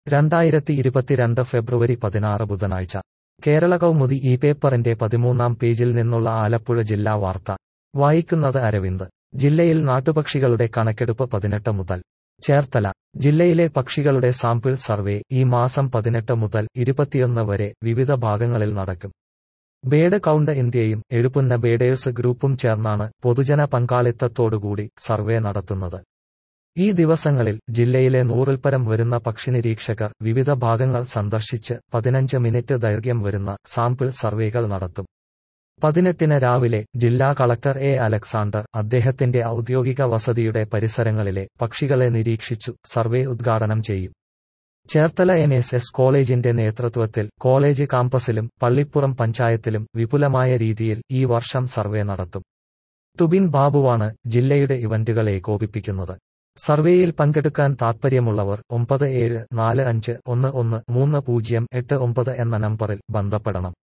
2022 ഫെബ്രുവരി 16 ബുധനാഴ്ച കേരള കൗമുദി ഈ പേപ്പറിന്റെ 13-ാം പേജിൽ നിന്നുള്ള ആലപ്പുഴ ജില്ലാ വാർത്ത വായിക്കുന്നത് അരവിന്ദ്. ജില്ലയിൽ നാട്ടുപക്ഷികളുടെ കണക്കെടുപ്പ് 18 മുതൽ. ചേർത്തല ജില്ലയിലെ പക്ഷികളുടെ സാമ്പിൾ സർവേ ഈ മാസം 18 മുതൽ 21 വരെ വിവിധ ഭാഗങ്ങളിൽ നടക്കും. ബേഡ് കൗണ്ട് ഇന്ത്യയും എഴുപുന്ന ബേഡേഴ്സ് ഗ്രൂപ്പും ചേർന്നാണ് പൊതുജന പങ്കാളിത്തത്തോടുകൂടി സർവേ നടത്തുന്നത്. ഈ ദിവസങ്ങളിൽ ജില്ലയിലെ 100-ൽപ്പരം വരുന്ന പക്ഷിനിരീക്ഷകർ വിവിധ ഭാഗങ്ങൾ സന്ദർശിച്ച് 15 മിനിറ്റ് ദൈർഘ്യം വരുന്ന സാമ്പിൾ സർവേകൾ നടത്തും. 18-ന് രാവിലെ ജില്ലാ കളക്ടർ എ. അലക്സാണ്ടർ അദ്ദേഹത്തിന്റെ ഔദ്യോഗിക വസതിയുടെ പരിസരങ്ങളിലെ പക്ഷികളെ നിരീക്ഷിച്ചു സർവേ ഉദ്ഘാടനം ചെയ്യും. ചേർത്തല NSS കോളേജിന്റെ നേതൃത്വത്തിൽ കോളേജ് കാമ്പസിലും പള്ളിപ്പുറം പഞ്ചായത്തിലും വിപുലമായ രീതിയിൽ ഈ വർഷം സർവേ നടത്തും. ടുബിൻ ബാബുവാണ് ജില്ലയുടെ ഇവന്റുകൾ ഏകോപിപ്പിക്കുന്നത്. സർവേയിൽ പങ്കെടുക്കാൻ താൽപ്പര്യമുള്ളവർ 9745113089 എന്ന നമ്പറിൽ ബന്ധപ്പെടണം.